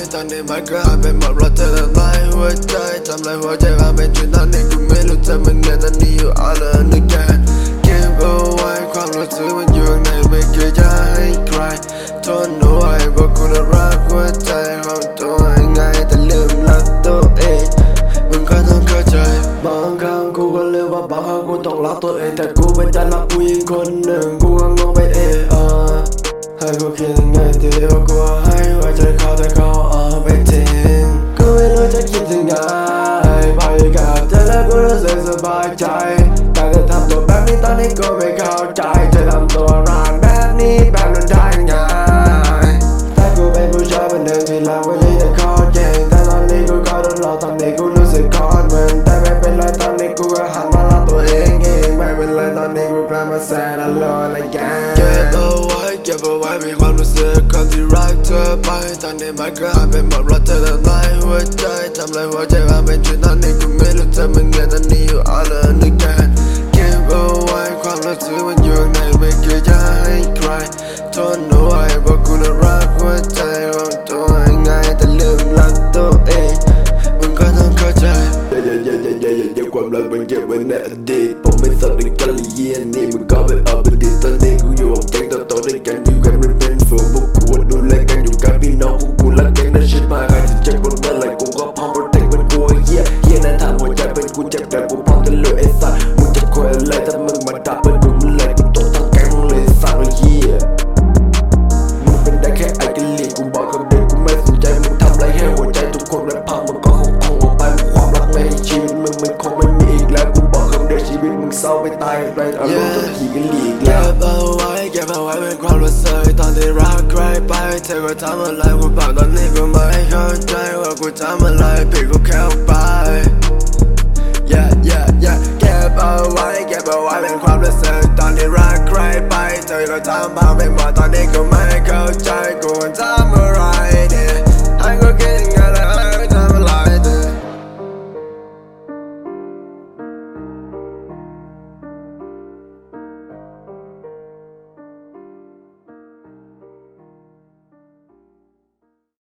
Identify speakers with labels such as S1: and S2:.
S1: ตอนนี้มันก็หายไปหมดเพราะเธอทำลายหัวใจทำลายหัวใจว่าเป็นจุดนั้นเองกูไม่รู้จะมันเงินตอนนี้อยู่all alone again Keep away ความรู้สึกมันอยู่ข้างในไม่เคยจะให้ใครทนเอาไว้เพราะกูน่ารักหัวใจของตัวยังไงแต่ลืมรักตัวเองมึงก็ต้องเข้าใจบางครั้งกูก็ลืมว่าบางครั้งกูต้องรักตัวเองแต่กูไม่ได้รักผู้หญิงคนหนึ่งกูก็งงไปให้กูคิดยังไงที่ว่ากูให้หัวใจเขาแต่เขาเอาไปทิ้งกูไม่รู้จะคิดยังไงไปกับเธอแล้วกูรู้สึกสบายใจแต่จะทำตัวแบบนี้ตอนนี้กูไม่เข้าใจจะทำตัวร้ายแบบนี้แบบนั้นได้ยังไงแต่กูเป็นผู้ชายคนหนึ่งที่รักผู้หญิงแต่เขาเก่งแต่ตอนนี้กูก็โดนหลอกตอนนี้กูรู้สึกคอนเหมือนแต่ไม่เป็นไรตอนนี้กูก็หันมารักตัวเองไม่เป็นไรตอนนี้กูกลับมาแสนอโลนagainเก็บเอาไว้มีความรู้สึกคนที่รักเธอไปตอนนี้มันก็หายไปหมดเพราะเธอทำลายหัวใจทำลายหัวใจว่าเป็นจุดนั้นเองกูไม่รู้จะมันเงินตอนนี้อยู่ all alone again เก็บเอาไว้ความรู้สึกมันอยู่ข้างในไม่เคยจะให้ใครทนเอาไว้เพราะกูน่ารักหัวใจของตัวยังไงแต่ลืมรักตัวเองมึงก็ต้องเข้าใจความรักมันเก็บไว้ในอดีตผมไม่สนในกันเลยเยี่ยนี่มึงก็ไปเอาไปดีตอนนี้กูอยู่กับแก๊งโตๆด้วยกันอยู่กันเป็นฝูงพวกกูดูแลกันอยู่กับพี่น้องกูรักแก๊งนั้นชิดมาใครจะเจ็บคนเมื่อไรกูก็พร้อมโปรเทคเป็นกูเยี่ยนั้นทำหัวใจเป็นกูเจ็บแต่กูพร้อมจะเลือกไอ้สัตว์มึงจะคอยอะไรถ้ามึงมาด่าเป็นกูมึงเลยกูต้องทั้งแก๊งเลยสัตว์เยี่ยมึงเป็นได้แค่ไอ้กะลีกูบอกกับเด็กกูไม่สนใจมึงทำไรให้หัวใจทุกคนมันพังมันก็คงออกไปความรักในชีวิตมึงมันคงไม่มีอีกแล้วกูบอกคำเดียวชีวิตมึงเศร้าไปตายไรอารมณ์ต้องขี่กันหลีกแล้วเก็บเอาไว้เป็นความรู้สึกตอนที่รักใครไปเธอก็ทำอะไรกูบอกตอนนี้กูไม่เข้าใจว่ากูทำอะไรผิดกูแค่ไปเก็บเอาไว้เป็นความรู้สึกตอนที่รักใครไปเธอก็ทำพังไปหมดตอนนี้กูไม่